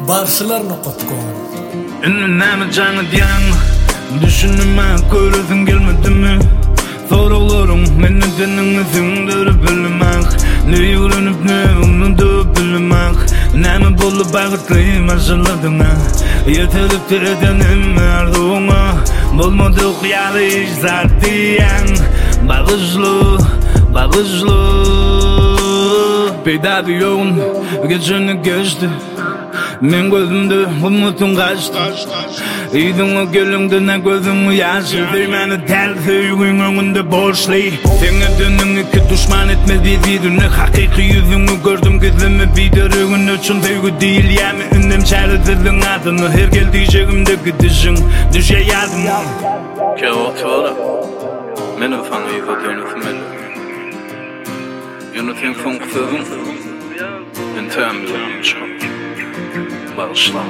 Barşılarını kutkum Nemi canı diyen Düşünüme körüzün gelmedi mi? Sorularım meni denini sindiri bilmek Ne yürünüp ne unudu bilmek Nemi bolu bağırtayım aşıladığına Yeterip de edenim erduğuna Bulmadık yarı iş zartiyen Bağışlı Peyda diyorsun geceni geçti Men gözümde umutun kaçtı İydin o gölümde ne gözümü yaşı Değmeni tel söyün önünde borçlu Seni dönün iki düşman etmedi birini Hakiki yüzünü gördüm gizlimi bidirigin üçün Sevgi değil yemi ünlem çağrıdırdın adını Her gel diyeceğimde gidişin düşe yardım Kevara Menin fanı yıkadığını meni Yönetim funksiyonum İntemizim çok Bağışla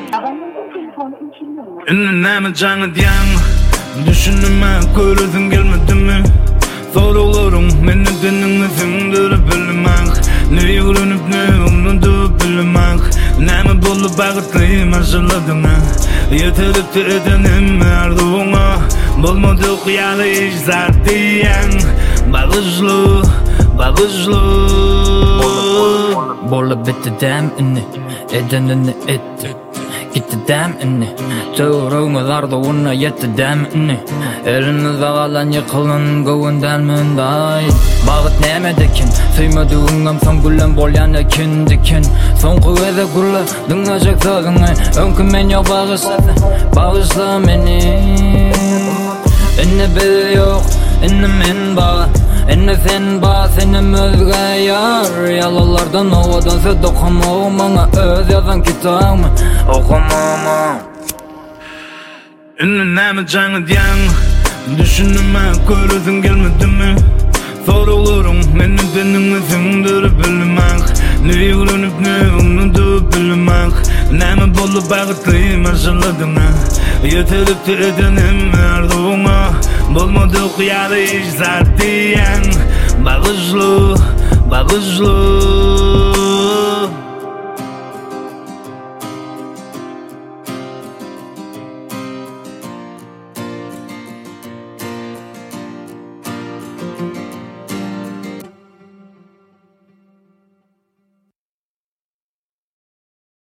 Nemi canı diyen Düşünüme körüzün gelmedi mi? Sorularım meni denini sindiri bilmek Ne yürünüp ne unudu bilmek Nemi bolu bağırtayım aşıladığına Yeterip de edenim erduğuna Bulmadık yarı iş zartiyen Bağışlı Bolla bitti dem inni Edenini etti Gitti dem inni Tuğruğular da ona yetti dem inni Elini dağalan yıkılın Gövünden minday Bağıt nemedekin Suymadığınım son gülen bolyan ekin dikin Son kuvvede gülle Dınacak sağını Önkü men yok bağışla beni Inni biri yok Inni men bağ Enne sen bağ senin özge yar Yalanlardan ovadan söz okumam Bana öz yazan kitabımı okumam Nemi canı diyen Düşünüme körüzün gelmedi mi? Sorularım meni denini sindiri bilmek Ne yürünüp ne unudu bilmek Nemi bolu bağırtayım aşıladığına Yeterip de edenim erduğuna Bulmadık yarı iş zartiyen Bağışlı